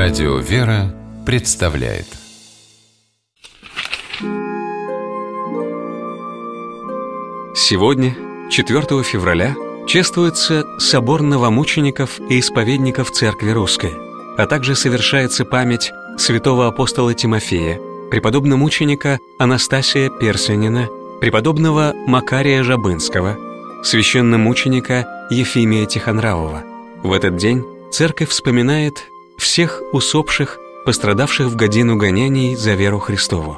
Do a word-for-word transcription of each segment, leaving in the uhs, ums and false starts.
Радио «Вера» представляет. Сегодня, четвёртого февраля, чествуется собор новомучеников и исповедников Церкви Русской, а также совершается память святого апостола Тимофея, преподобномученика Анастасия Персенина, преподобного Макария Жабынского, священномученика Ефимия Тихонравова. В этот день Церковь вспоминает всех усопших, пострадавших в годину гонений за веру Христову.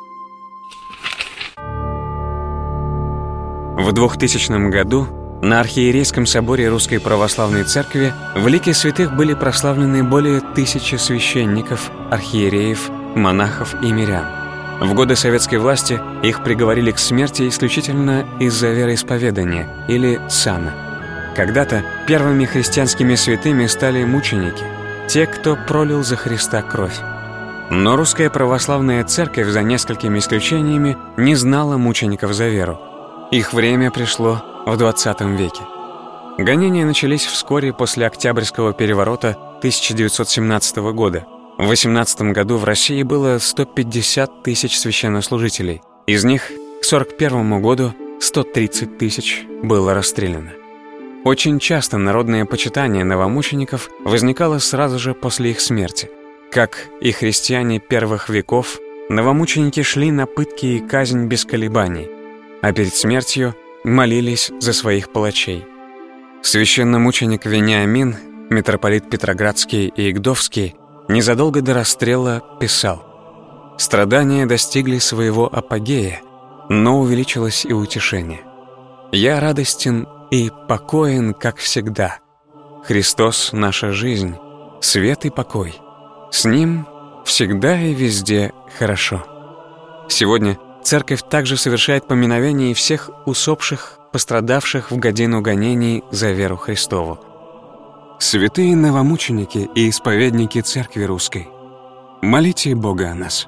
В двухтысячном году на Архиерейском соборе Русской Православной Церкви в лике святых были прославлены более тысячи священников, архиереев, монахов и мирян. В годы советской власти их приговорили к смерти исключительно из-за вероисповедания или сана. Когда-то первыми христианскими святыми стали мученики, те, кто пролил за Христа кровь. Но Русская Православная Церковь, за несколькими исключениями, не знала мучеников за веру. Их время пришло в двадцатом веке. Гонения начались вскоре после Октябрьского переворота тысяча девятьсот семнадцатого года. В восемнадцатом году в России было сто пятьдесят тысяч священнослужителей. Из них к сорок первому году сто тридцать тысяч было расстреляно. Очень часто народное почитание новомучеников возникало сразу же после их смерти. Как и христиане первых веков, новомученики шли на пытки и казнь без колебаний, а перед смертью молились за своих палачей. Священномученик Вениамин, митрополит Петроградский и Игдовский, незадолго до расстрела писал: «Страдания достигли своего апогея, но увеличилось и утешение. Я радостен и покоен, как всегда. Христос — наша жизнь, свет и покой. С Ним всегда и везде хорошо». Сегодня Церковь также совершает поминовение всех усопших, пострадавших в годину гонений за веру Христову. Святые новомученики и исповедники Церкви Русской, молите Бога о нас.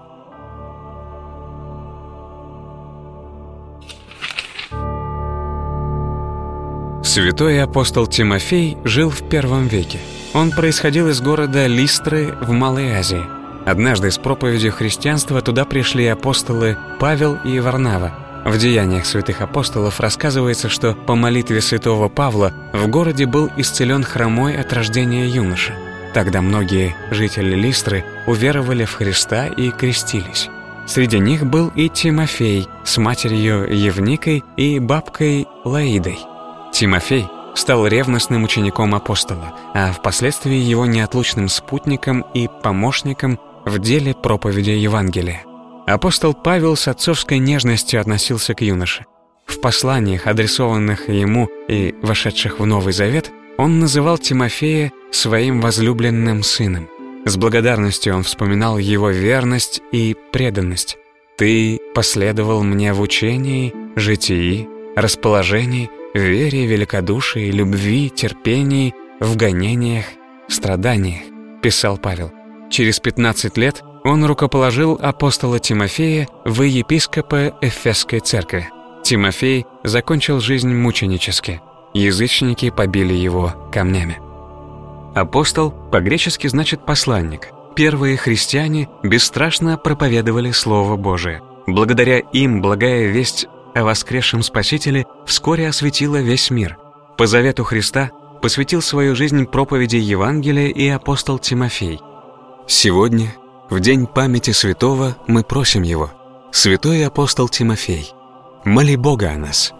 Святой апостол Тимофей жил в первом веке. Он происходил из города Листры в Малой Азии. Однажды с проповедью христианства туда пришли апостолы Павел и Варнава. В Деяниях святых апостолов рассказывается, что по молитве святого Павла в городе был исцелен хромой от рождения юноша. Тогда многие жители Листры уверовали в Христа и крестились. Среди них был и Тимофей с матерью Евникой и бабкой Лаидой. Тимофей стал ревностным учеником апостола, а впоследствии его неотлучным спутником и помощником в деле проповеди Евангелия. Апостол Павел с отцовской нежностью относился к юноше. В посланиях, адресованных ему и вошедших в Новый Завет, он называл Тимофея своим возлюбленным сыном. С благодарностью он вспоминал его верность и преданность. «Ты последовал мне в учении, житии, расположении, вере, великодушии, любви, терпении, в гонениях, страданиях», писал Павел. Через пятнадцать лет он рукоположил апостола Тимофея в епископа Эфесской церкви. Тимофей закончил жизнь мученически. Язычники побили его камнями. Апостол по-гречески значит «посланник». Первые христиане бесстрашно проповедовали Слово Божие. Благодаря им благая весть о воскресшем Спасителе вскоре осветила весь мир. По завету Христа посвятил свою жизнь проповеди Евангелия и апостол Тимофей. Сегодня, в день памяти святого, мы просим его: «Святой апостол Тимофей, моли Бога о нас».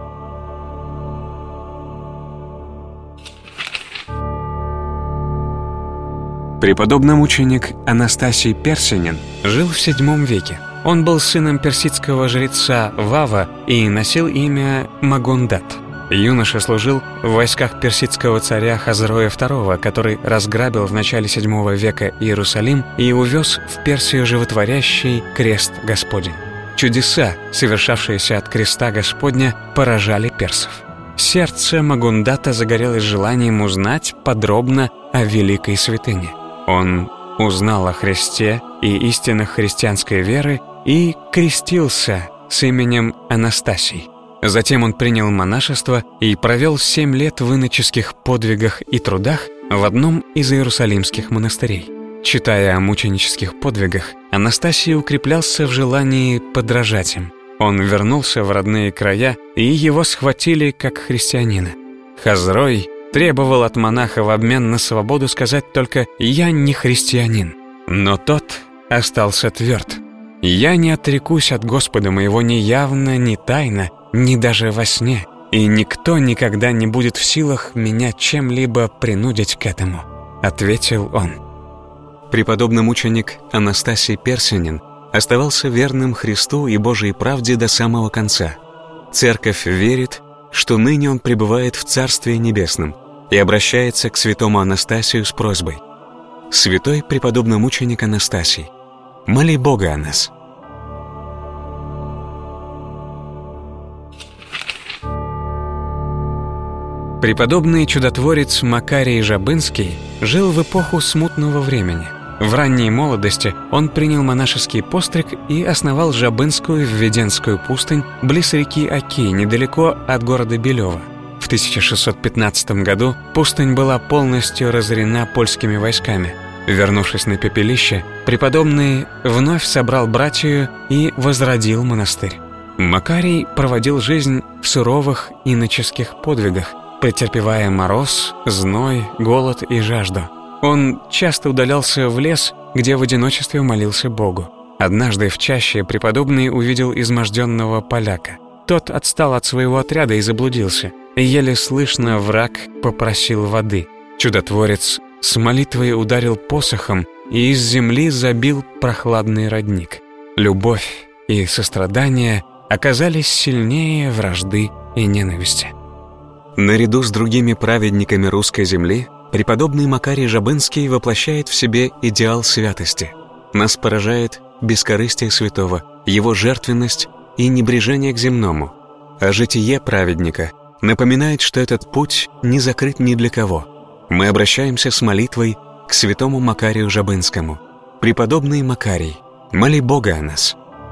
Преподобномученик Анастасий Персенин жил в седьмом веке. Он был сыном персидского жреца Вава и носил имя Магондат. Юноша служил в войсках персидского царя Хазроя второго, который разграбил в начале седьмого века Иерусалим и увез в Персию животворящий крест Господень. Чудеса, совершавшиеся от креста Господня, поражали персов. Сердце Магондата загорелось желанием узнать подробно о великой святыне. Он узнал о Христе и истинах христианской веры и крестился с именем Анастасий. Затем он принял монашество и провел семь лет в иноческих подвигах и трудах в одном из иерусалимских монастырей. Читая о мученических подвигах, Анастасий укреплялся в желании подражать им. Он вернулся в родные края, и его схватили как христианина. Хазрой требовал от монаха в обмен на свободу сказать только «я не христианин». Но тот остался тверд. «Я не отрекусь от Господа моего ни явно, ни тайно, ни даже во сне, и никто никогда не будет в силах меня чем-либо принудить к этому», — ответил он. Преподобный мученик Анастасий Персинин оставался верным Христу и Божьей правде до самого конца. Церковь верит, что ныне он пребывает в Царстве Небесном и обращается к святому Анастасию с просьбой: «Святой преподобный мученик Анастасий, моли Бога о нас». Преподобный чудотворец Макарий Жабынский жил в эпоху смутного времени. В ранней молодости он принял монашеский постриг и основал Жабынскую Введенскую пустынь близ реки Оки, недалеко от города Белева. В тысяча шестьсот пятнадцатом году пустынь была полностью разорена польскими войсками. Вернувшись на пепелище, преподобный вновь собрал братью и возродил монастырь. Макарий проводил жизнь в суровых иноческих подвигах, претерпевая мороз, зной, голод и жажду. Он часто удалялся в лес, где в одиночестве молился Богу. Однажды в чаще преподобный увидел изможденного поляка. Тот отстал от своего отряда и заблудился. И еле слышно враг попросил воды. Чудотворец с молитвой ударил посохом, и из земли забил прохладный родник. Любовь и сострадание оказались сильнее вражды и ненависти. Наряду с другими праведниками русской земли преподобный Макарий Жабынский воплощает в себе идеал святости. Нас поражает бескорыстие святого, его жертвенность и небрежение к земному. А житие праведника напоминает, что этот путь не закрыт ни для кого. Мы обращаемся с молитвой к святому Макарию Жабынскому. Преподобный Макарий, моли Бога о нас.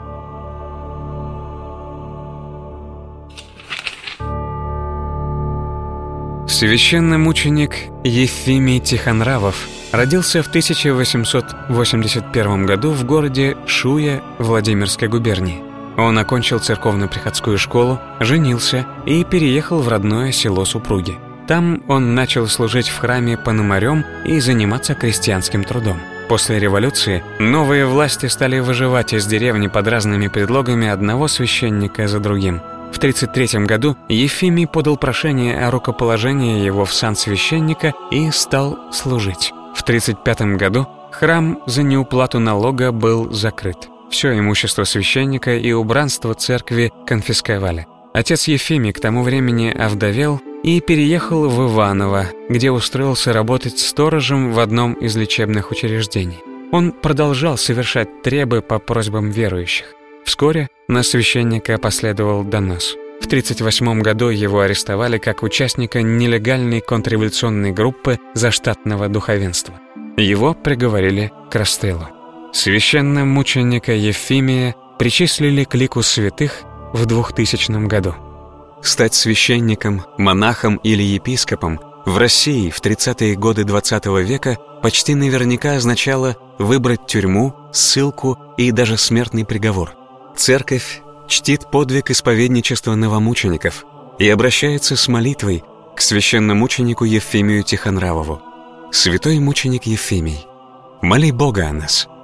Священномученик Ефимий Тихонравов родился в тысяча восемьсот восемьдесят первом году в городе Шуя Владимирской губернии. Он окончил церковно-приходскую школу, женился и переехал в родное село супруги. Там он начал служить в храме Пономарем и заниматься крестьянским трудом. После революции новые власти стали выживать из деревни под разными предлогами одного священника за другим. В тридцать третьем году Ефимий подал прошение о рукоположении его в сан священника и стал служить. В тридцать пятом году храм за неуплату налога был закрыт. Все имущество священника и убранство церкви конфисковали. Отец Ефимий к тому времени овдовел и переехал в Иваново, где устроился работать сторожем в одном из лечебных учреждений. Он продолжал совершать требы по просьбам верующих. Вскоре на священника последовал донос. В тридцать восьмом году его арестовали как участника нелегальной контрреволюционной группы заштатного духовенства. Его приговорили к расстрелу. Священномученика Ефимия причислили к лику святых в двухтысячном году. Стать священником, монахом или епископом в России в тридцатые годы двадцатого века почти наверняка означало выбрать тюрьму, ссылку и даже смертный приговор. Церковь чтит подвиг исповедничества новомучеников и обращается с молитвой к священномученику Ефимию Тихонравову. Святой мученик Ефимий, моли Бога о нас.